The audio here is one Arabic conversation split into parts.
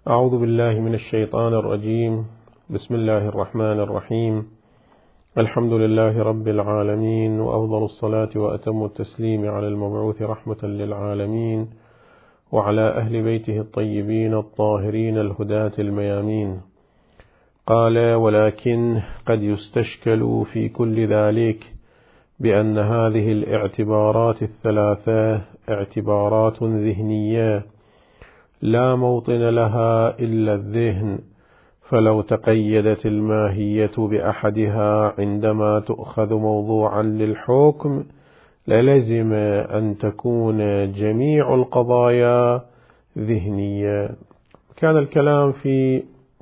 أعوذ بالله من الشيطان الرجيم. بسم الله الرحمن الرحيم. الحمد لله رب العالمين، وأفضل الصلاة وأتم التسليم على المبعوث رحمة للعالمين وعلى أهل بيته الطيبين الطاهرين الهداة الميامين. قال: ولكن قد يستشكل في كل ذلك بأن هذه الاعتبارات الثلاثة اعتبارات ذهنية لا موطن لها إلا الذهن، فلو تقيدت الماهية بأحدها عندما تؤخذ موضوعا للحكم للزم أن تكون جميع القضايا ذهنية. كان الكلام في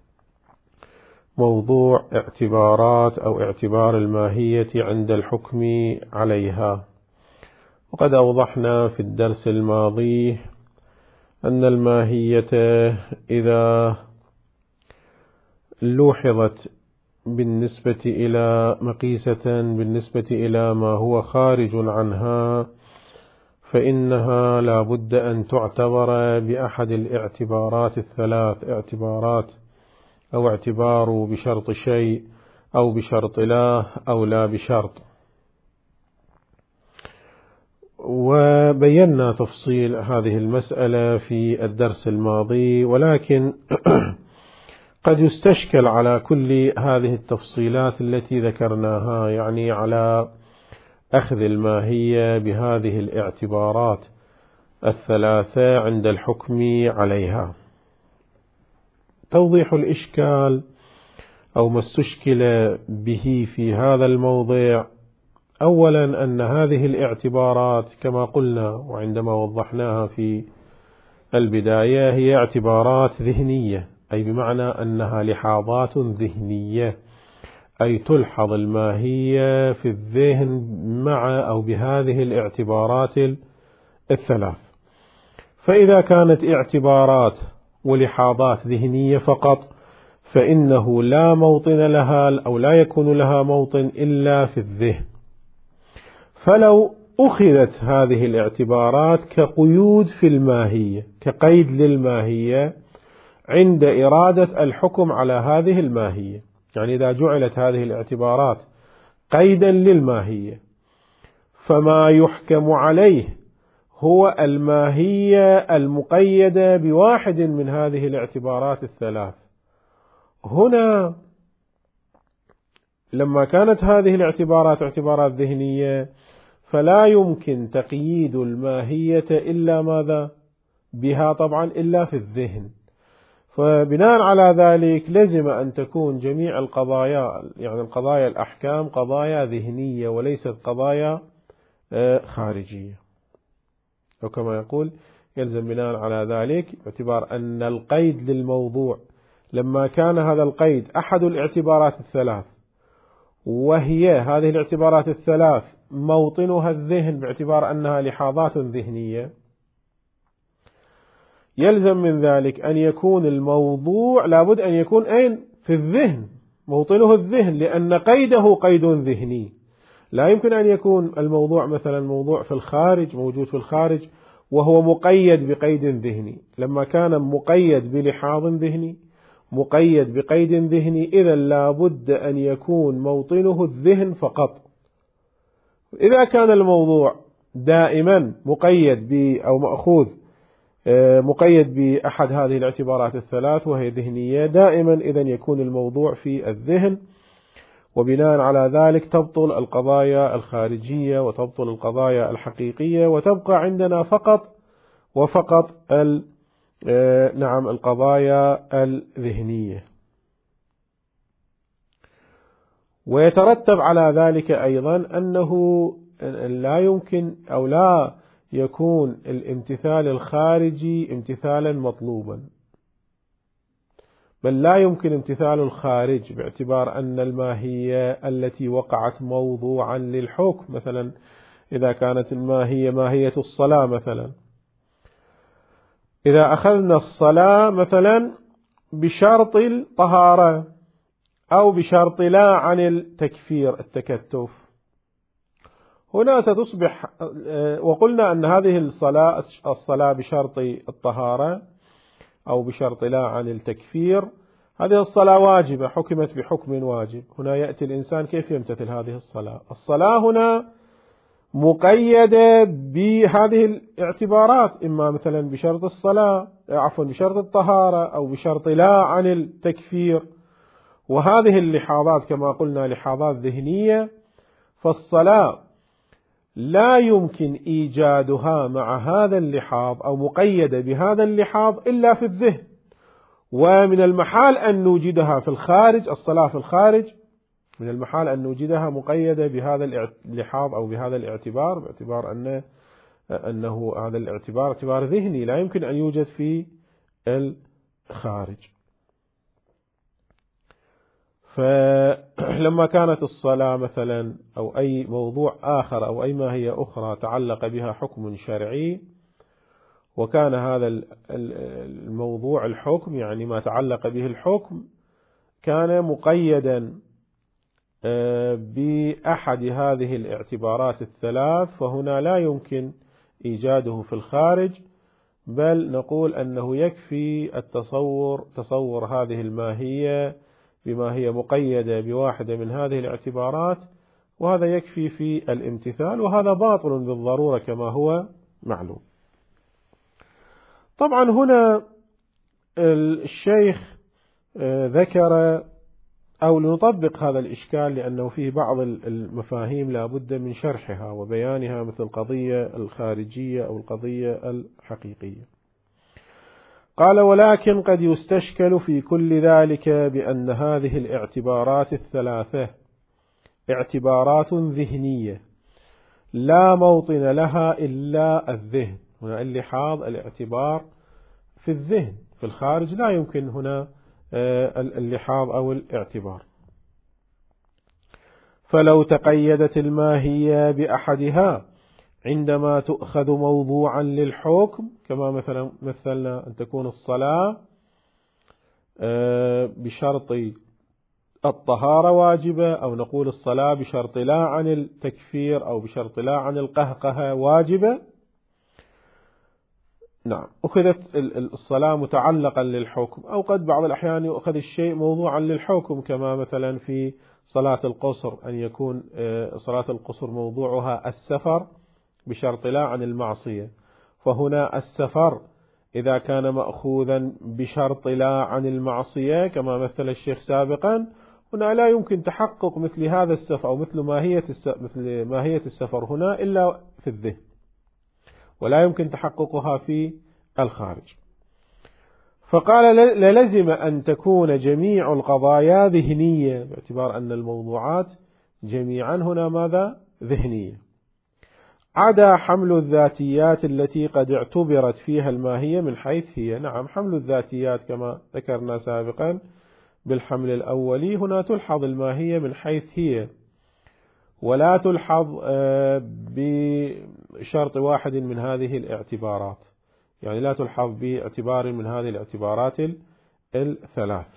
موضوع اعتبارات أو اعتبار الماهية عند الحكم عليها، وقد أوضحنا في الدرس الماضي أن الماهية إذا لوحظت بالنسبة إلى مقيسة بالنسبة إلى ما هو خارج عنها فإنها لا بد أن تعتبر بأحد الاعتبارات الثلاث، اعتبارات أو اعتبار بشرط شيء أو بشرط لا أو لا بشرط. وبينا تفصيل هذه المسألة في الدرس الماضي، ولكن قد يستشكل على كل هذه التفصيلات التي ذكرناها، يعني على أخذ الماهية بهذه الاعتبارات الثلاثة عند الحكم عليها. توضيح الإشكال أو ما استشكل به في هذا الموضع: أولا أن هذه الاعتبارات كما قلنا وعندما وضحناها في البداية هي اعتبارات ذهنية، أي بمعنى أنها لحاظات ذهنية، أي تلحظ الماهية في الذهن مع أو بهذه الاعتبارات الثلاث. فإذا كانت اعتبارات ولحاظات ذهنية فقط فإنه لا موطن لها أو لا يكون لها موطن إلا في الذهن. فلو أخذت هذه الاعتبارات كقيود في الماهية، كقيد للماهية عند إرادة الحكم على هذه الماهية، يعني إذا جعلت هذه الاعتبارات قيدا للماهية فما يحكم عليه هو الماهية المقيدة بواحد من هذه الاعتبارات الثلاث. هنا لما كانت هذه الاعتبارات اعتبارات ذهنية فلا يمكن تقييد الماهية إلا ماذا؟ بها طبعا إلا في الذهن. فبناء على ذلك لزم أن تكون جميع القضايا، يعني القضايا الأحكام، قضايا ذهنية وليست قضايا خارجية. وكما يقول يلزم بناء على ذلك باعتبار أن القيد للموضوع لما كان هذا القيد أحد الاعتبارات الثلاث، وهي هذه الاعتبارات الثلاث موطنها الذهن باعتبار أنها لحاظات ذهنية، يلزم من ذلك أن يكون الموضوع لابد أن يكون أين؟ في الذهن، موطنه الذهن، لأن قيده قيد ذهني. لا يمكن أن يكون الموضوع مثلا موضوع في الخارج، موجود في الخارج وهو مقيد بقيد ذهني. لما كان مقيد بلحاظ ذهني مقيد بقيد ذهني إذا لابد أن يكون موطنه الذهن فقط. إذا كان الموضوع دائما مقيد أو مأخوذ مقيد بأحد هذه الاعتبارات الثلاث وهي ذهنية دائما، إذن يكون الموضوع في الذهن، وبناء على ذلك تبطل القضايا الخارجية وتبطل القضايا الحقيقية، وتبقى عندنا فقط وفقط القضايا الذهنية. ويترتب على ذلك أيضا أنه لا يمكن أو لا يكون الامتثال الخارجي امتثالا مطلوبا، بل لا يمكن امتثال الخارج باعتبار أن الماهية التي وقعت موضوعا للحكم، مثلا إذا كانت الماهية ماهية الصلاة مثلا، إذا أخذنا الصلاة مثلا بشرط الطهارة أو بشرط لا عن التكفير التكتف، هنا ستصبح وقلنا أن هذه الصلاة بشرط الطهارة أو بشرط لا عن التكفير، هذه الصلاة واجبة، حكمت بحكم واجب. هنا يأتي الإنسان كيف يمتثل هذه الصلاة؟ الصلاة هنا مقيدة بهذه الاعتبارات، إما مثلا بشرط الصلاة، بشرط الطهارة، أو بشرط لا عن التكفير. وهذه اللحاظات كما قلنا لحاظات ذهنية، فالصلاة لا يمكن إيجادها مع هذا اللحاظ أو مقيدة بهذا اللحاظ إلا في الذهن، ومن المحال أن نوجدها في الخارج. الصلاة في الخارج من المحال أن نوجدها مقيدة بهذا اللحاظ أو بهذا الاعتبار، باعتبار أنه هذا الاعتبار اعتبار ذهني لا يمكن أن يوجد في الخارج. فلما كانت الصلاة مثلا أو أي موضوع آخر أو أي ماهية أخرى تعلق بها حكم شرعي، وكان هذا الموضوع الحكم، يعني ما تعلق به الحكم، كان مقيدا بأحد هذه الاعتبارات الثلاث، فهنا لا يمكن إيجاده في الخارج، بل نقول أنه يكفي تصور هذه الماهية بما هي مقيدة بواحدة من هذه الاعتبارات، وهذا يكفي في الامتثال، وهذا باطل بالضرورة كما هو معلوم. طبعا هنا الشيخ ذكر، أو لنطبق هذا الإشكال لأنه فيه بعض المفاهيم لا بد من شرحها وبيانها، مثل القضية الخارجية أو القضية الحقيقية. قال: ولكن قد يستشكل في كل ذلك بأن هذه الاعتبارات الثلاثة اعتبارات ذهنية لا موطن لها إلا الذهن. هنا اللحاظ الاعتبار في الذهن، في الخارج لا يمكن هنا اللحاظ أو الاعتبار. فلو تقيدت الماهية بأحدها عندما تؤخذ موضوعا للحكم، كما مثلنا أن تكون الصلاة بشرط الطهارة واجبة، أو نقول الصلاة بشرط لا عن التكفير أو بشرط لا عن القهقهة واجبة. نعم، أخذت الصلاة متعلقا للحكم، أو قد بعض الأحيان يؤخذ الشيء موضوعا للحكم، كما مثلا في صلاة القصر، أن يكون صلاة القصر موضوعها السفر بشرط لا عن المعصية. فهنا السفر إذا كان مأخوذا بشرط لا عن المعصية كما مثل الشيخ سابقا، هنا لا يمكن تحقق مثل هذا السفر أو مثل ماهية السفر هنا إلا في الذهن، ولا يمكن تحققها في الخارج. فقال: للزم أن تكون جميع القضايا ذهنية، باعتبار أن الموضوعات جميعا هنا ماذا؟ ذهنية، عدا حمل الذاتيات التي قد اعتبرت فيها الماهية من حيث هي. نعم، حمل الذاتيات كما ذكرنا سابقا بالحمل الأولي، هنا تلحظ الماهية من حيث هي، ولا تلحظ بشرط واحد من هذه الاعتبارات، يعني لا تلحظ باعتبار من هذه الاعتبارات الثلاث.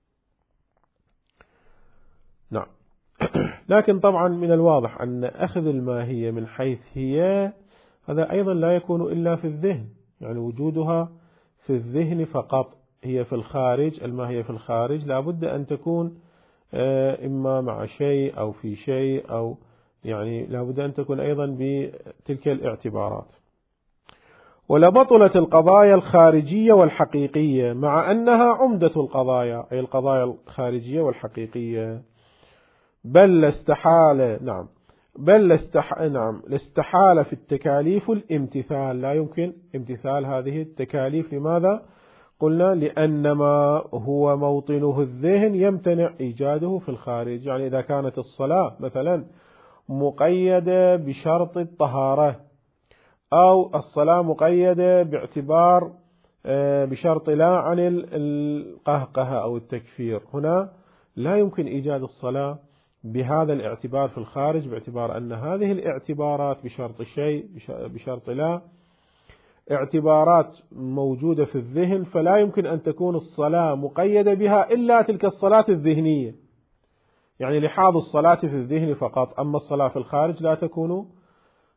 نعم. لكن طبعا من الواضح أن أخذ الماهية من حيث هي هذا أيضا لا يكون إلا في الذهن، يعني وجودها في الذهن فقط. هي في الخارج، الماهية في الخارج لا بد أن تكون إما مع شيء أو في شيء، أو يعني لا بد أن تكون أيضا بتلك الاعتبارات. ولبطلت القضايا الخارجية والحقيقية، مع أنها عمدة القضايا، أي القضايا الخارجية والحقيقية، بل لاستحال في التكاليف الامتثال. لا يمكن امتثال هذه التكاليف. لماذا؟ قلنا لأن ما هو موطنه الذهن يمتنع إيجاده في الخارج. يعني إذا كانت الصلاة مثلا مقيدة بشرط الطهارة، أو الصلاة مقيدة باعتبار بشرط لا عن القهقهة أو التكفير، هنا لا يمكن إيجاد الصلاة بهذا الاعتبار في الخارج، باعتبار أن هذه الاعتبارات بشرط شيء بشرط لا اعتبارات موجودة في الذهن، فلا يمكن أن تكون الصلاة مقيدة بها إلا تلك الصلاة الذهنية، يعني لحاظ الصلاة في الذهن فقط. أما الصلاة في الخارج لا تكون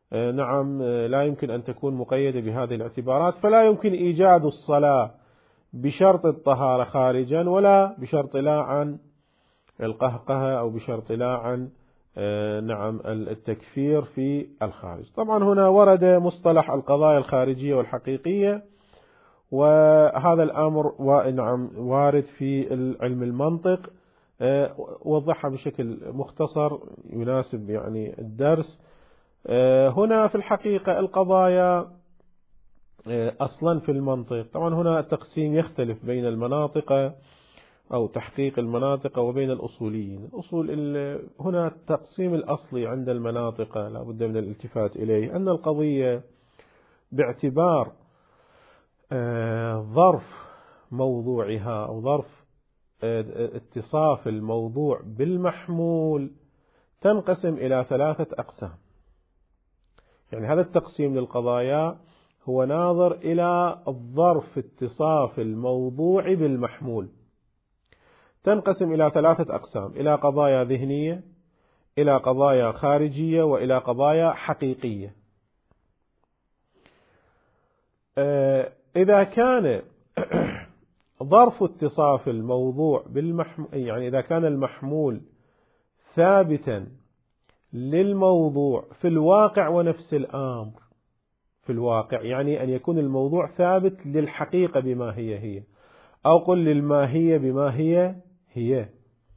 لا يمكن أن تكون مقيدة بهذه الاعتبارات، فلا يمكن إيجاد الصلاة بشرط الطهارة خارجا، ولا بشرط لا عن القهقهة أو بشرط لا عن نعم التكفير في الخارج. طبعا هنا ورد مصطلح القضايا الخارجية والحقيقية، وهذا الأمر نعم وارد في علم المنطق، وضحها بشكل مختصر يناسب يعني الدرس. هنا في الحقيقة القضايا أصلا في المنطق، طبعا هنا التقسيم يختلف بين المناطق أو تحقيق المناطق وبين الأصوليين. هنا التقسيم الأصلي عند المناطق لا بد من الالتفات إليه، أن القضية باعتبار ظرف موضوعها أو ظرف اتصاف الموضوع بالمحمول تنقسم إلى 3 أقسام. يعني هذا التقسيم للقضايا هو ناظر إلى الظرف اتصاف الموضوع بالمحمول، تنقسم إلى 3 أقسام: إلى قضايا ذهنية، إلى قضايا خارجية، وإلى قضايا حقيقية. إذا كان ظرف اتصاف الموضوع بالمحمول، يعني إذا كان المحمول ثابتا للموضوع في الواقع ونفس الأمر، في الواقع يعني أن يكون الموضوع ثابت للحقيقة بما هي، أو قل للماهية بما هي،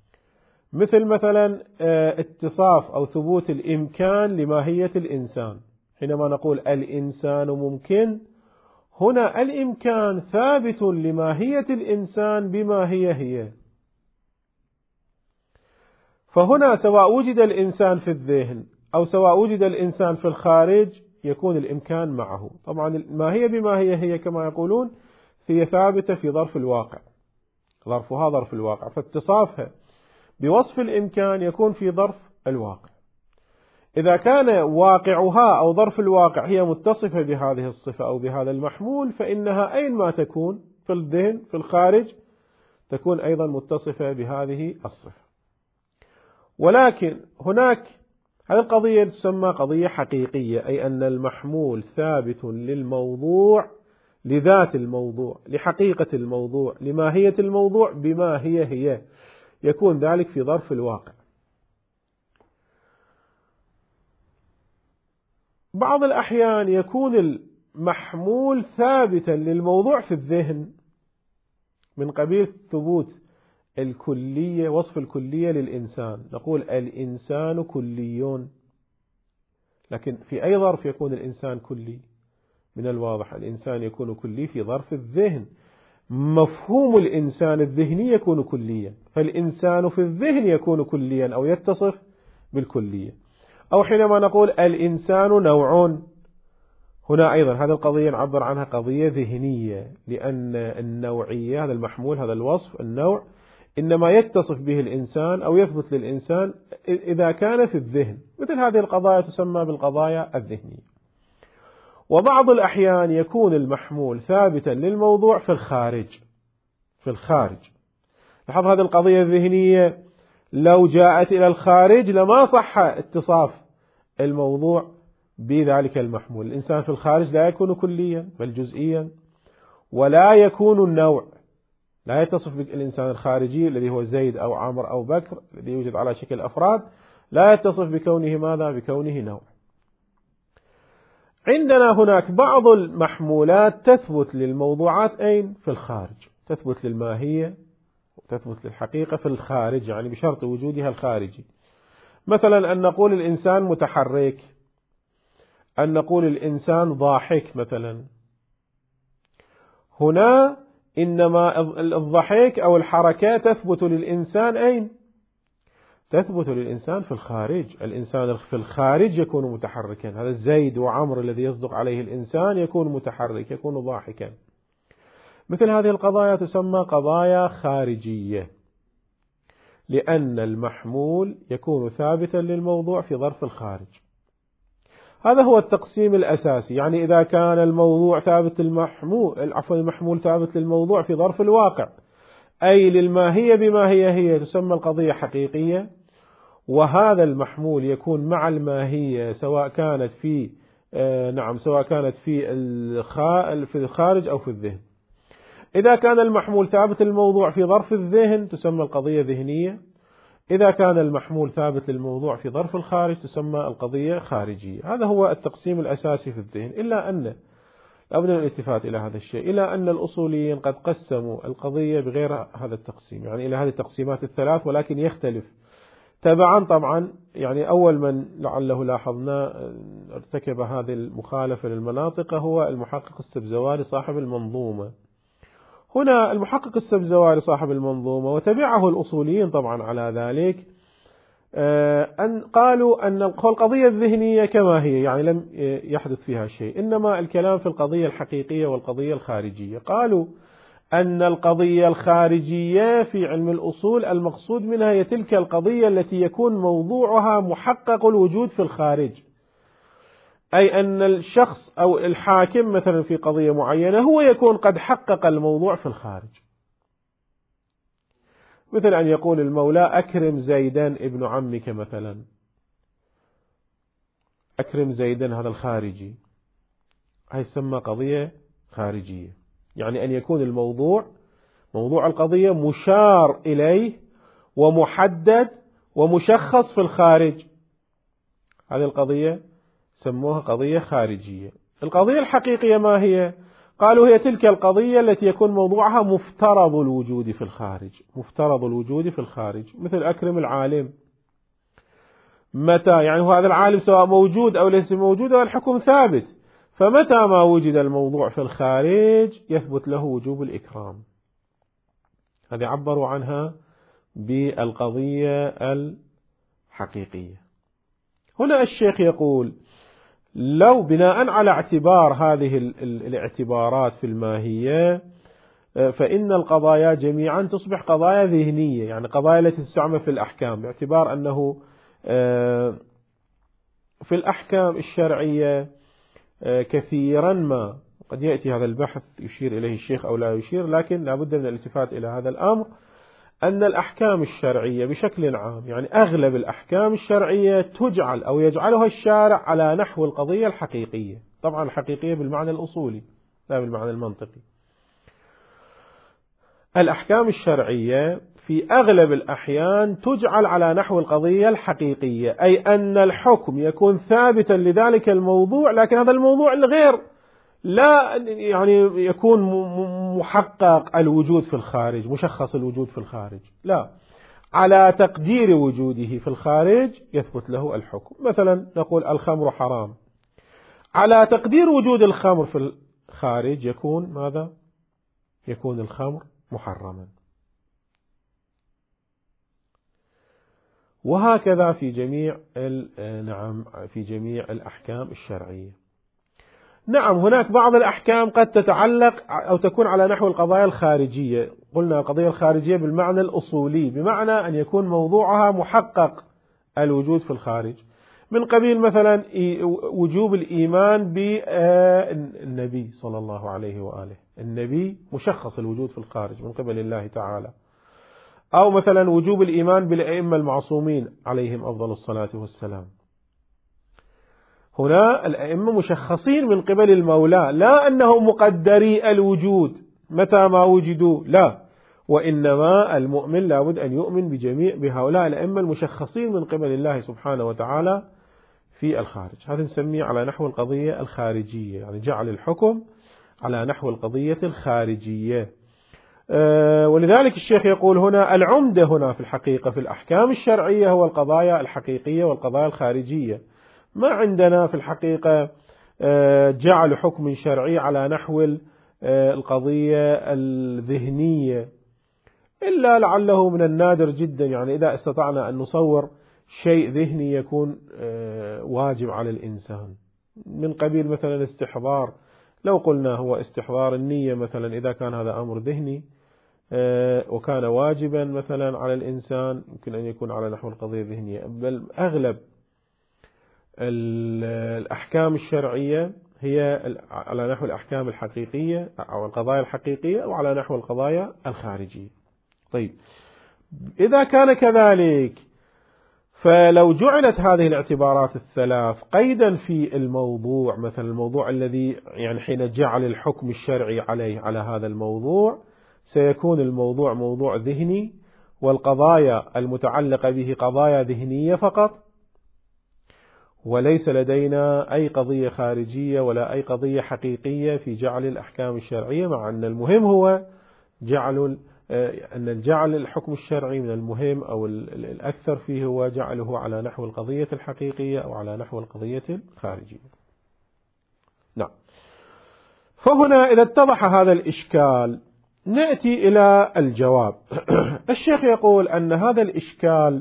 مثلا اتصاف أو ثبوت الإمكان لماهية الإنسان. حينما نقول الإنسان ممكن، هنا الإمكان ثابت لماهية الإنسان بما هي. فهنا سواء وجد الإنسان في الذهن أو سواء وجد الإنسان في الخارج يكون الإمكان معه. طبعا الماهية بما هي كما يقولون هي ثابتة في ظرف الواقع، ظرفها ظرف الواقع، فاتصافها بوصف الإمكان يكون في ظرف الواقع. إذا كان واقعها أو ظرف الواقع هي متصفة بهذه الصفة أو بهذا المحمول، فإنها أينما تكون في الذهن في الخارج تكون أيضا متصفة بهذه الصفة. ولكن هناك هذه القضية تسمى قضية حقيقية، أي أن المحمول ثابت للموضوع، لذات الموضوع، لحقيقة الموضوع، لماهية الموضوع بما هي، يكون ذلك في ظرف الواقع. بعض الأحيان يكون المحمول ثابتا للموضوع في الذهن من قبيل ثبوت الكلية، وصف الكلية للإنسان، نقول الإنسان كلي، لكن في أي ظرف يكون الإنسان كلي؟ من الواضح الإنسان يكون كلي في ظرف الذهن، مفهوم الإنسان الذهني يكون كليا، فالإنسان في الذهن يكون كليا أو يتصف بالكلية. أو حينما نقول الإنسان نوع، هنا أيضا هذه القضية نعبر عنها قضية ذهنية، لأن النوعية هذا المحمول هذا الوصف النوع إنما يتصف به الإنسان أو يثبت للإنسان إذا كان في الذهن. مثل هذه القضايا تسمى بالقضايا الذهنية. وبعض الأحيان يكون المحمول ثابتا للموضوع في الخارج. لاحظ هذه القضية الذهنية لو جاءت إلى الخارج لما صح اتصاف الموضوع بذلك المحمول. الإنسان في الخارج لا يكون كليا بل جزئيا، ولا يكون النوع، لا يتصف بالإنسان الخارجي الذي هو زيد أو عمر أو بكر الذي يوجد على شكل أفراد، لا يتصف بكونه ماذا؟ بكونه نوع. عندنا هناك بعض المحمولات تثبت للموضوعات أين؟ في الخارج، تثبت للماهية وتثبت للحقيقة في الخارج، يعني بشرط وجودها الخارجي. مثلا أن نقول الإنسان متحرك، أن نقول الإنسان ضاحك مثلا. هنا إنما الضحك أو الحركة تثبت للإنسان أين؟ تثبت للإنسان في الخارج. الإنسان في الخارج يكون متحركا، هذا زيد وعمر الذي يصدق عليه الإنسان يكون متحرك، يكون ضاحكا. مثل هذه القضايا تسمى قضايا خارجية، لأن المحمول يكون ثابتا للموضوع في ظرف الخارج. هذا هو التقسيم الأساسي. يعني إذا كان الموضوع ثابت المحمول ثابت للموضوع في ظرف الواقع، أي للماهية بما هي تسمى القضية حقيقية، وهذا المحمول يكون مع الماهية سواء كانت في الخارج أو في الذهن. إذا كان المحمول ثابت الموضوع في ظرف الذهن تسمى القضية ذهنية، إذا كان المحمول ثابت للموضوع في ظرف الخارج تسمى القضية خارجية. هذا هو التقسيم الأساسي في الذهن، إلا أن لابد من الالتفات إلى هذا الشيء، إلى أن الأصوليين قد قسموا القضية بغير هذا التقسيم، يعني إلى هذه التقسيمات الثلاث، ولكن يختلف تبعا طبعا. يعني أول من لعله لاحظنا ارتكب هذه المخالفة للمناطق هو المحقق السبزواري صاحب المنظومة. هنا المحقق السبزواري صاحب المنظومة وتبعه الأصوليين طبعا على ذلك، أن قالوا أن القضية الذهنية كما هي، يعني لم يحدث فيها شيء، إنما الكلام في القضية الحقيقية والقضية الخارجية. قالوا أن القضية الخارجية في علم الأصول المقصود منها هي تلك القضية التي يكون موضوعها محقق الوجود في الخارج، أي أن الشخص أو الحاكم مثلا في قضية معينة هو يكون قد حقق الموضوع في الخارج، مثل أن يقول المولى أكرم زيدا ابن عمك مثلا، أكرم زيدا هذا الخارجي، هي تسمى قضية خارجية، يعني أن يكون الموضوع موضوع القضية مشار إليه ومحدد ومشخص في الخارج، هذه القضية سموها قضية خارجية. القضية الحقيقية ما هي؟ قالوا هي تلك القضية التي يكون موضوعها مفترض الوجود في الخارج، مفترض الوجود في الخارج، مثل أكرم العالم، متى يعني هذا العالم سواء موجود أو ليس موجود الحكم ثابت، فمتى ما وجد الموضوع في الخارج يثبت له وجوب الإكرام. هذه عبروا عنها بالقضية الحقيقية. هنا الشيخ يقول لو بناء على اعتبار هذه الاعتبارات في الماهية فإن القضايا جميعا تصبح قضايا ذهنية، يعني قضايا التي تستعمل في الأحكام، باعتبار أنه في الأحكام الشرعية كثيرا ما قد يأتي هذا البحث يشير إليه الشيخ أو لا يشير، لكن لابد من الالتفات إلى هذا الأمر، أن الأحكام الشرعية بشكل عام، يعني أغلب الأحكام الشرعية تجعل أو يجعلها الشارع على نحو القضية الحقيقية، طبعا الحقيقية بالمعنى الأصولي لا بالمعنى المنطقي. الأحكام الشرعية في أغلب الأحيان تجعل على نحو القضية الحقيقية، أي أن الحكم يكون ثابتا لذلك الموضوع، لكن هذا الموضوع الغير لا يعني يكون محقق الوجود في الخارج، مشخص الوجود في الخارج، لا، على تقدير وجوده في الخارج يثبت له الحكم. مثلا نقول الخمر حرام، على تقدير وجود الخمر في الخارج يكون ماذا؟ يكون الخمر محرما. وهكذا في جميع الأحكام الشرعية. نعم هناك بعض الأحكام قد تتعلق أو تكون على نحو القضايا الخارجية، قلنا القضية الخارجية بالمعنى الأصولي، بمعنى أن يكون موضوعها محقق الوجود في الخارج، من قبيل مثلا وجوب الإيمان بالنبي صلى الله عليه وآله، النبي مشخص الوجود في الخارج من قبل الله تعالى، أو مثلا وجوب الإيمان بالأئمة المعصومين عليهم أفضل الصلاة والسلام. هنا الأئمة مشخصين من قبل المولى، لا أنهم مقدري الوجود متى ما وجدوا، لا، وإنما المؤمن لابد أن يؤمن بهؤلاء الأئمة المشخصين من قبل الله سبحانه وتعالى في الخارج. هذا نسميه على نحو القضية الخارجية، يعني جعل الحكم على نحو القضية الخارجية. ولذلك الشيخ يقول هنا العمدة هنا في الحقيقة في الأحكام الشرعية هو القضايا الحقيقية والقضايا الخارجية. ما عندنا في الحقيقة جعل حكم شرعي على نحو القضية الذهنية، إلا لعله من النادر جدا، يعني إذا استطعنا أن نصور شيء ذهني يكون واجب على الإنسان، من قبيل مثلا استحضار، لو قلنا هو استحضار النية مثلا، إذا كان هذا أمر ذهني وكان واجبا مثلا على الإنسان يمكن أن يكون على نحو القضية الذهنية. بل أغلب الأحكام الشرعية هي على نحو الأحكام الحقيقية أو القضايا الحقيقية أو على نحو القضايا الخارجية. طيب إذا كان كذلك فلو جعلت هذه الاعتبارات الثلاث قيدا في الموضوع، مثلا الموضوع الذي يعني حين جعل الحكم الشرعي عليه على هذا الموضوع سيكون الموضوع موضوع ذهني، والقضايا المتعلقة به قضايا ذهنية فقط، وليس لدينا أي قضية خارجية ولا أي قضية حقيقية في جعل الأحكام الشرعية، مع أن المهم هو جعل الحكم الشرعي من المهم أو الأكثر فيه هو جعله على نحو القضية الحقيقية أو على نحو القضية الخارجية. نعم. فهنا إذا اتضح هذا الإشكال نأتي إلى الجواب. الشيخ يقول أن هذا الإشكال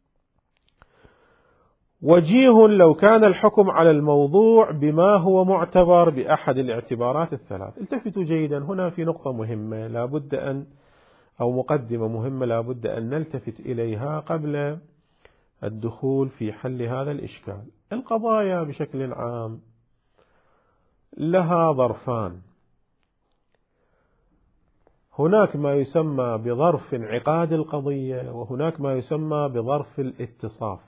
وجيه لو كان الحكم على الموضوع بما هو معتبر بأحد الاعتبارات الثلاث. التفتوا جيدا، هنا في نقطة مهمة لابد أن أو مقدمة مهمة لابد أن نلتفت إليها قبل الدخول في حل هذا الإشكال. القضايا بشكل عام لها ظرفان، هناك ما يسمى بظرف انعقاد القضية وهناك ما يسمى بظرف الاتصاف.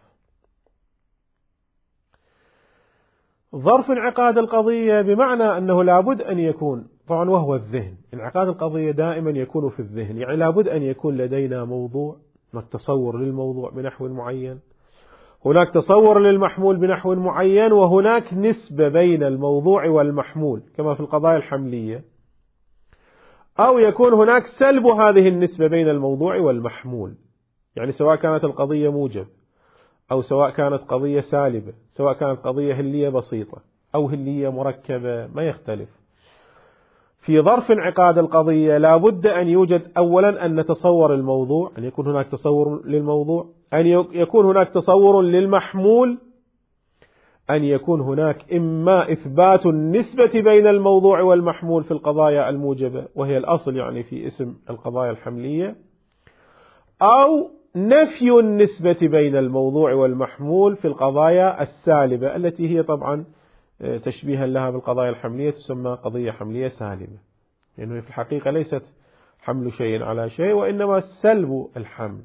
ظرف انعقاد القضية بمعنى أنه لابد أن يكون طبعا وهو الذهن، انعقاد القضية دائما يكون في الذهن، يعني لابد أن يكون لدينا موضوع، هناك تصور للموضوع بنحو معين، هناك تصور للمحمول بنحو معين، وهناك نسبة بين الموضوع والمحمول كما في القضايا الحملية، أو يكون هناك سلب هذه النسبة بين الموضوع والمحمول، يعني سواء كانت القضية موجب أو سواء كانت قضية سالبة، سواء كانت قضية هلية بسيطة أو هلية مركبة ما يختلف. في ظرف انعقاد القضية لابد أن يوجد أولا أن نتصور الموضوع، أن يكون هناك تصور للموضوع، أن يكون هناك تصور للمحمول، أن يكون هناك إما إثبات النسبة بين الموضوع والمحمول في القضايا الموجبة وهي الأصل يعني في اسم القضايا الحملية، أو نفي النسبة بين الموضوع والمحمول في القضايا السالبة التي هي طبعا تشبيها لها بالقضايا الحملية تسمى قضية حملية سالبة، لأنه يعني في الحقيقة ليست حمل شيء على شيء وإنما سلب الحمل.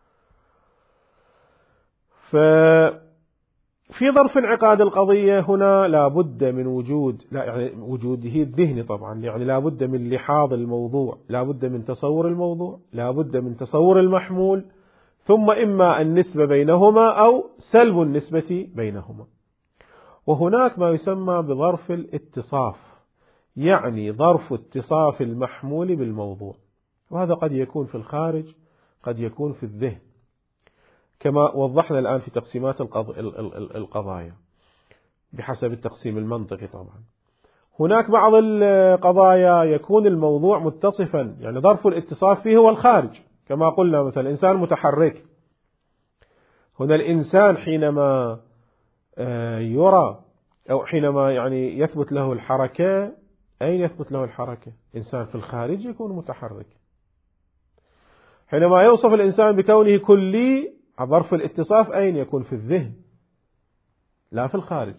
ففي ظرف انعقاد القضية هنا لابد من وجوده الذهني طبعا، يعني لابد من لحاظ الموضوع، لابد من تصور الموضوع، لابد من تصور المحمول، ثم إما النسبة بينهما أو سلب النسبة بينهما. وهناك ما يسمى بظرف الاتصاف، يعني ظرف اتصاف المحمول بالموضوع، وهذا قد يكون في الخارج قد يكون في الذهن كما وضحنا الآن في تقسيمات القضايا بحسب التقسيم المنطقي. طبعا هناك بعض القضايا يكون الموضوع متصفا، يعني ظرف الاتصاف فيه هو الخارج، كما قلنا مثلا الإنسان متحرك، هنا الإنسان حينما يرى أو حينما يعني يثبت له الحركة، أين يثبت له الحركة؟ إنسان في الخارج يكون متحرك. حينما يوصف الإنسان بكونه كلي، ظرف الاتصاف أين يكون؟ في الذهن لا في الخارج.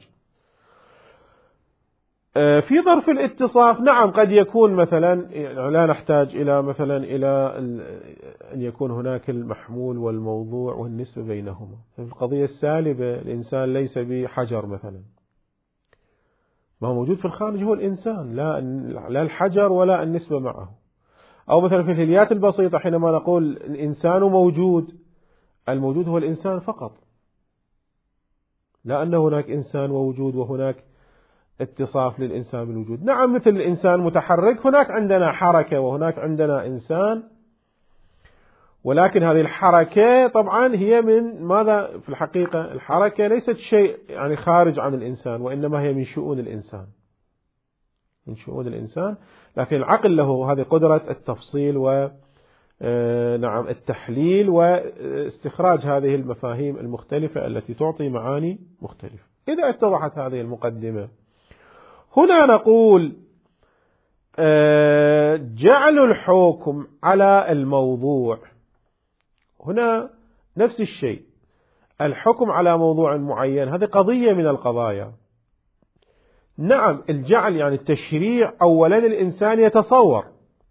في ظرف الاتصاف نعم قد يكون مثلا لا نحتاج إلى مثلا إلى أن يكون هناك المحمول والموضوع والنسبة بينهما. في القضية السالبة الإنسان ليس بحجر مثلا، ما هو موجود في الخارج هو الإنسان، لا الحجر ولا النسبة معه. أو مثلا في الهليات البسيطة حينما نقول الإنسان موجود، الموجود هو الإنسان فقط، لا أن هناك إنسان ووجود وهناك اتصاف للإنسان بالوجود. نعم مثل الإنسان متحرك، هناك عندنا حركة وهناك عندنا إنسان، ولكن هذه الحركة طبعا هي من ماذا؟ في الحقيقة الحركة ليست شيء يعني خارج عن الإنسان، وإنما هي من شؤون الإنسان، من شؤون الإنسان. لكن العقل له هذه قدرة التفصيل و نعم التحليل واستخراج هذه المفاهيم المختلفة التي تعطي معاني مختلفة. إذا اتضحت هذه المقدمة، هنا نقول جعل الحكم على الموضوع، هنا نفس الشيء، الحكم على موضوع معين هذه قضية من القضايا. نعم الجعل يعني التشريع، أولا الإنسان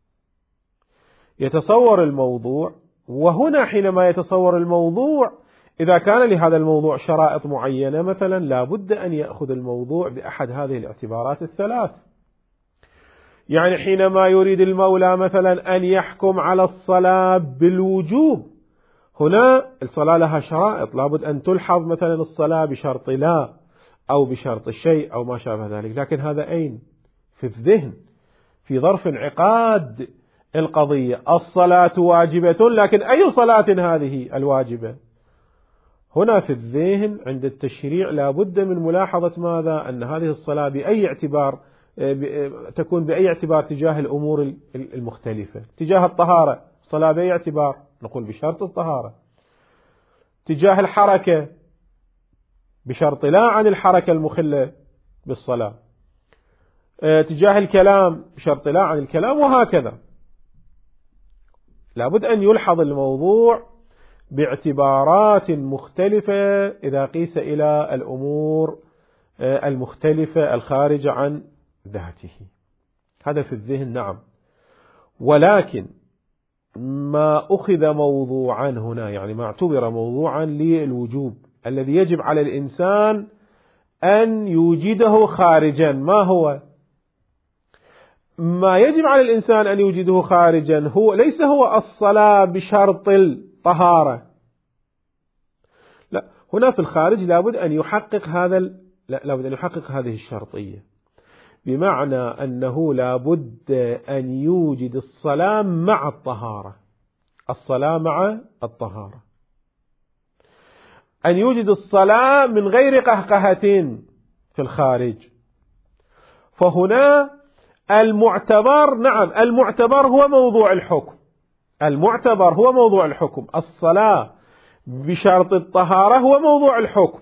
يتصور الموضوع، وهنا حينما يتصور الموضوع إذا كان لهذا الموضوع شرائط معينة مثلا لا بد أن يأخذ الموضوع بأحد هذه الاعتبارات الثلاث. يعني حينما يريد المولى مثلا أن يحكم على الصلاة بالوجوب، هنا الصلاة لها شرائط، لابد أن تلحظ مثلا الصلاة بشرط لا أو بشرط الشيء أو ما شابه ذلك، لكن هذا أين؟ في الذهن، في ظرف انعقاد القضية. الصلاة واجبة، لكن أي صلاة هذه الواجبة؟ هنا في الذهن عند التشريع لا بد من ملاحظة ماذا؟ أن هذه الصلاة بأي اعتبار تكون بأي اعتبار تجاه الأمور المختلفة. تجاه الطهارة الصلاة بأي اعتبار؟ نقول بشرط الطهارة. تجاه الحركة بشرط لا عن الحركة المخلة بالصلاة. تجاه الكلام بشرط لا عن الكلام، وهكذا. لابد أن يلحظ الموضوع باعتبارات مختلفة إذا قيس إلى الأمور المختلفة الخارجة عن ذاته. هذا في الذهن نعم. ولكن ما أخذ موضوعا هنا، يعني ما اعتبر موضوعا للوجوب الذي يجب على الإنسان أن يوجده خارجا، ما هو؟ ما يجب على الإنسان أن يوجده خارجا ليس هو الصلاة بشرط الطهارة، لا، هنا في الخارج لابد أن يحقق لابد أن يحقق هذه الشرطية، بمعنى أنه لابد أن يوجد الصلاة مع الطهارة. الصلاة مع الطهارة، أن يوجد الصلاة من غير قهقهة في الخارج. فهنا المعتبر، نعم المعتبر هو موضوع الحكم، المعتبر هو موضوع الحكم. الصلاة بشرط الطهارة هو موضوع الحكم،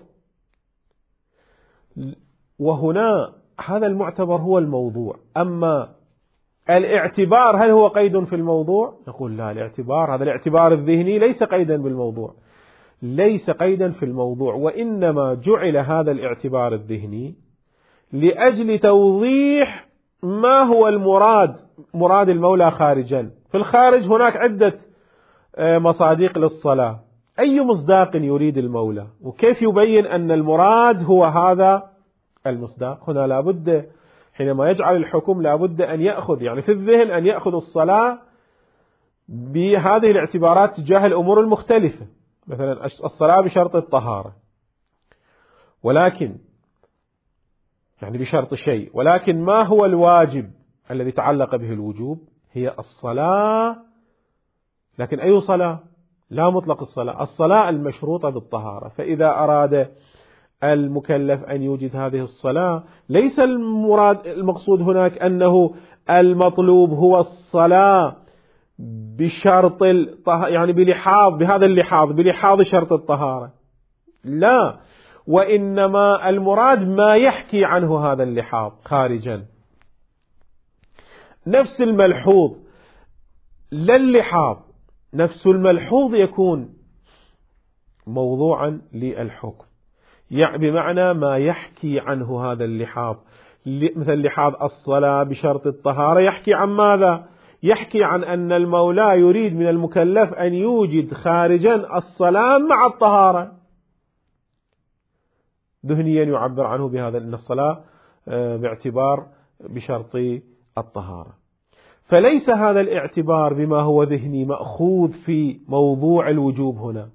وهنا هذا المعتبر هو الموضوع. أما الاعتبار هل هو قيد في الموضوع؟ نقول لا، الاعتبار هذا الاعتبار الذهني ليس قيدا بالموضوع، ليس قيدا في الموضوع، وإنما جعل هذا الاعتبار الذهني لأجل توضيح ما هو مراد المولى خارجا. في الخارج هناك عدة مصادق للصلاة، أي مصداق يريد المولى، وكيف يبين أن المراد هو هذا المصداق؟ هنا لابد حينما يجعل الحكم لابد أن يأخذ، يعني في الذهن أن يأخذ الصلاة بهذه الاعتبارات تجاه الأمور المختلفة، مثلا الصلاة بشرط الطهارة، ولكن يعني بشرط شيء، ولكن ما هو الواجب الذي تعلق به الوجوب؟ هي الصلاة، لكن أي صلاة؟ لا مطلق الصلاة المشروطة بالطهارة. فإذا أراد المكلف أن يوجد هذه الصلاة ليس المقصود هناك أنه المطلوب هو الصلاة بشرط يعني بلحاظ شرط الطهارة، لا، وإنما المراد ما يحكي عنه هذا اللحاظ خارجا. نفس الملحوظ، لا اللحاظ، نفس الملحوظ يكون موضوعا للحكم، يعني بمعنى ما يحكي عنه هذا اللحاظ، مثل لحاظ الصلاة بشرط الطهارة يحكي عن ماذا؟ يحكي عن أن المولى يريد من المكلف أن يوجد خارجا الصلاة مع الطهارة، ذهنيا يعبر عنه بهذا، أن الصلاة باعتبار بشرط الطهارة. فليس هذا الاعتبار بما هو ذهني مأخوذ في موضوع الوجوب هنا.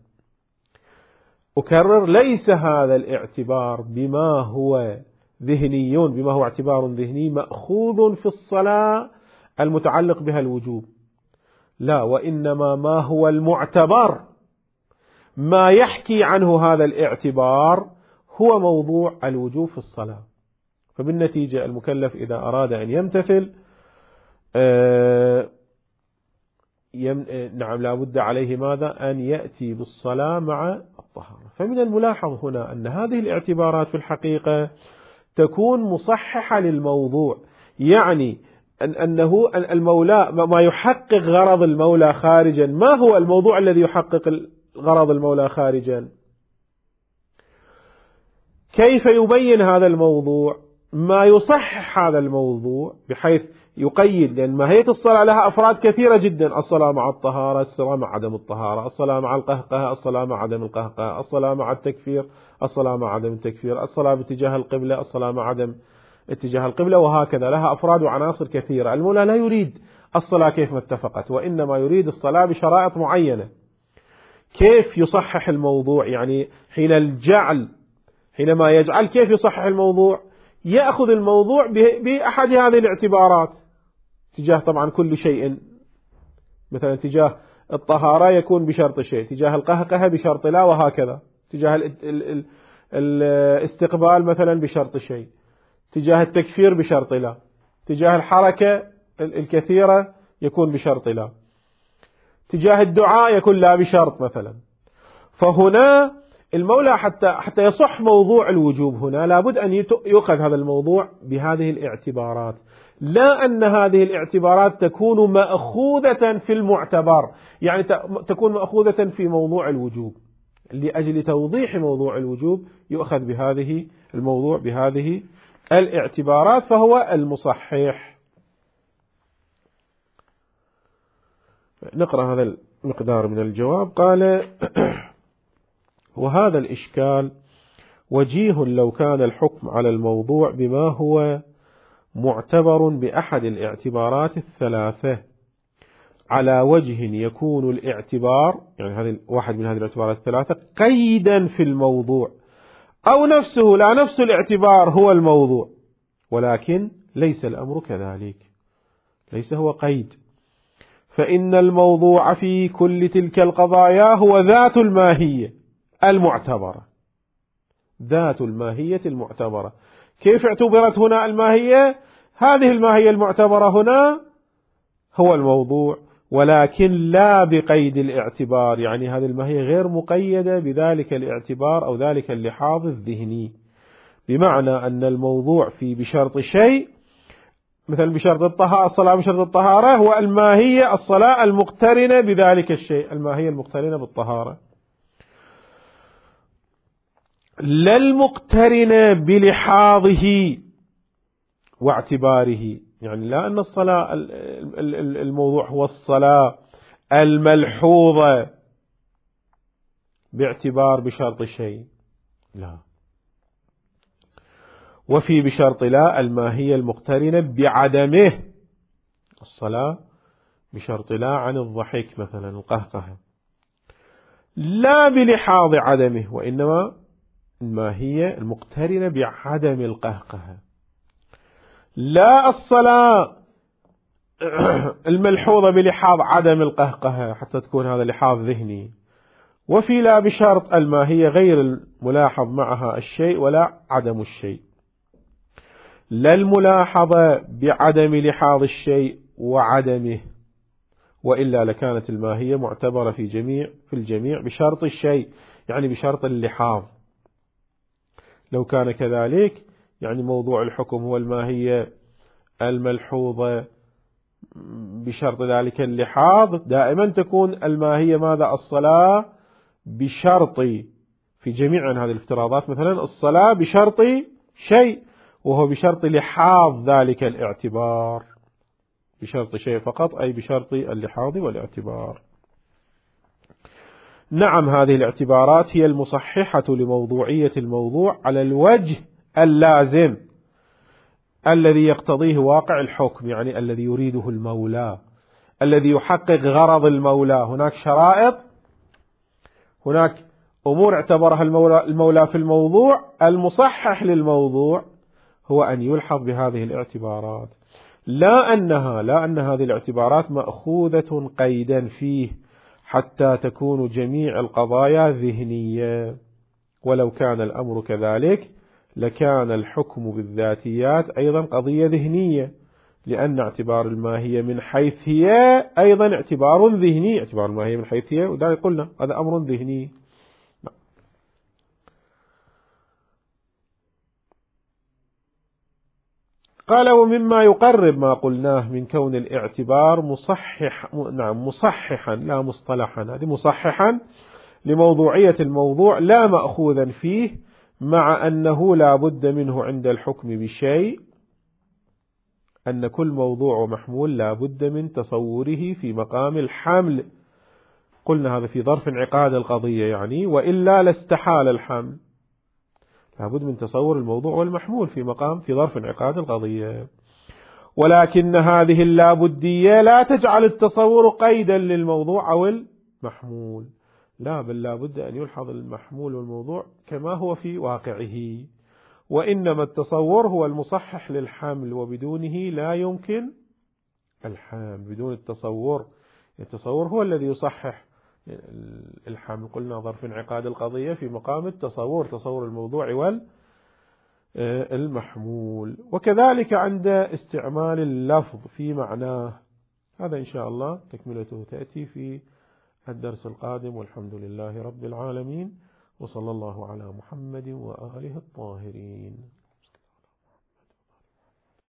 أكرر، ليس هذا الاعتبار بما هو ذهني، بما هو اعتبار ذهني مأخوذ في الصلاة المتعلق بها الوجوب، لا، وإنما ما هو المعتبر ما يحكي عنه هذا الاعتبار هو موضوع الوجوب في الصلاة. فبالنتيجة المكلف إذا أراد أن يمتثل نعم لابد عليه ماذا؟ أن يأتي بالصلاة مع الطهارة. فمن الملاحظ هنا أن هذه الاعتبارات في الحقيقة تكون مصححة للموضوع، يعني أنه المولى ما يحقق غرض المولى خارجا. ما هو الموضوع الذي يحقق غرض المولى خارجا؟ كيف يبين هذا الموضوع؟ ما يصحح هذا الموضوع بحيث يقيد، لأن ماهية الصلاة لها أفراد كثيرة جدا: الصلاة مع الطهارة، الصلاة مع عدم الطهارة، الصلاة مع القهقهة، الصلاة مع عدم القهقهة، الصلاة مع التكفير، الصلاة مع عدم التكفير، الصلاة باتجاه القبلة، الصلاة مع عدم اتجاه القبلة، وهكذا لها أفراد وعناصر كثيرة. المولى لا يريد الصلاة كيف ما اتفقت، وإنما يريد الصلاة بشرائط معينة. كيف يصحح الموضوع؟ يعني حينما يجعل كيف يصحح الموضوع؟ يأخذ الموضوع بأحد هذه الاعتبارات تجاه طبعا كل شيء. مثلا تجاه الطهارة يكون بشرط شيء، تجاه القهقهة بشرط لا، وهكذا. تجاه الاستقبال مثلا بشرط شيء، تجاه التكفير بشرط لا، تجاه الحركة الكثيرة يكون بشرط لا، تجاه الدعاء يكون لا بشرط مثلا. فهنا المولى حتى يصح موضوع الوجوب هنا لابد أن يؤخذ هذا الموضوع بهذه الاعتبارات، لا أن هذه الاعتبارات تكون مأخوذة في المعتبر، يعني تكون مأخوذة في موضوع الوجوب. لأجل توضيح موضوع الوجوب يؤخذ بهذه الموضوع بهذه الاعتبارات، فهو المصحح. نقرأ هذا المقدار من الجواب. قال: وهذا الإشكال وجيه لو كان الحكم على الموضوع بما هو معتبر بأحد الاعتبارات الثلاثة على وجه يكون الاعتبار، يعني هذه واحد من هذه الاعتبارات الثلاثة، قيدا في الموضوع، أو نفسه لا نفس الاعتبار هو الموضوع، ولكن ليس الأمر كذلك، ليس هو قيد. فإن الموضوع في كل تلك القضايا هو ذات الماهية المعتبرة، ذات الماهية المعتبرة. كيف اعتبرت هنا الماهية؟ هذه الماهية المعتبرة هنا هو الموضوع، ولكن لا بقيد الاعتبار، يعني هذه الماهية غير مقيدة بذلك الاعتبار أو ذلك اللحاظ الذهني، بمعنى أن الموضوع في بشرط شيء، مثل بشرط الطهارة، الصلاة بشرط الطهارة، والماهية الصلاة المقترنة بذلك الشيء، الماهية المقترنة بالطهارة، لا المقترنة بلحاظه واعتباره. يعني لا أن الصلاة الموضوع هو الصلاة الملحوظة باعتبار بشرط شيء، لا. وفي بشرط لا الماهية المقترنة بعدمه، الصلاة بشرط لا عن الضحك مثلا القهقهة، لا بلحاظ عدمه، وإنما الماهية المقترنة بعدم القهقهة. لا الصلاة الملحوظة بلحاظ عدم القهقهة حتى تكون هذا لحاظ ذهني. وفي لا بشرط الماهية غير الملاحظ معها الشيء ولا عدم الشيء، لا الملاحظة بعدم لحاظ الشيء وعدمه، وإلا لكانت الماهية معتبرة في الجميع بشرط الشيء، يعني بشرط اللحاظ. لو كان كذلك يعني موضوع الحكم هو الماهية الملحوظة بشرط ذلك اللحاظ، دائما تكون الماهية ماذا؟ الصلاة بشرط، في جميع هذه الافتراضات مثلا الصلاة بشرط شيء، وهو بشرط لحاظ ذلك الاعتبار، بشرط شيء فقط، أي بشرط اللحاظ والاعتبار. نعم، هذه الاعتبارات هي المصححة لموضوعية الموضوع على الوجه اللازم الذي يقتضيه واقع الحكم، يعني الذي يريده المولى، الذي يحقق غرض المولى. هناك شرائط، هناك أمور اعتبرها المولى في الموضوع، المصحح للموضوع هو أن يلحظ بهذه الاعتبارات، لا أن هذه الاعتبارات مأخوذة قيدا فيه حتى تكون جميع القضايا ذهنية. ولو كان الأمر كذلك لكان الحكم بالذاتيات أيضا قضية ذهنية، لأن اعتبار الماهية من حيث هي أيضا اعتبار ذهني، اعتبار الماهية من حيث هي، وذلك قلنا هذا أمر ذهني. قال: ومما يقرب ما قلناه من كون الاعتبار مصححا لا مصطلحا، هذه مصححا لموضوعية الموضوع لا مأخوذا فيه، مع أنه لا بد منه عند الحكم بشيء أن كل موضوع ومحمول لا بد من تصوره في مقام الحمل. قلنا هذا في ظرف انعقاد القضية يعني، وإلا لاستحال الحمل. لا بد من تصور الموضوع والمحمول في ظرف انعقاد القضية. ولكن هذه اللابدية لا تجعل التصور قيدا للموضوع أو المحمول، لا، بل لا بد أن يلحظ المحمول والموضوع كما هو في واقعه. وإنما التصور هو المصحح للحمل، وبدونه لا يمكن الحمل. بدون التصور هو الذي يصحح الحمل. قلنا ظرف انعقاد القضية في مقام التصور، تصور الموضوع والمحمول. وكذلك عند استعمال اللفظ في معناه. هذا إن شاء الله تكملته تأتي في الدرس القادم، والحمد لله رب العالمين، وصلى الله على محمد وآله الطاهرين.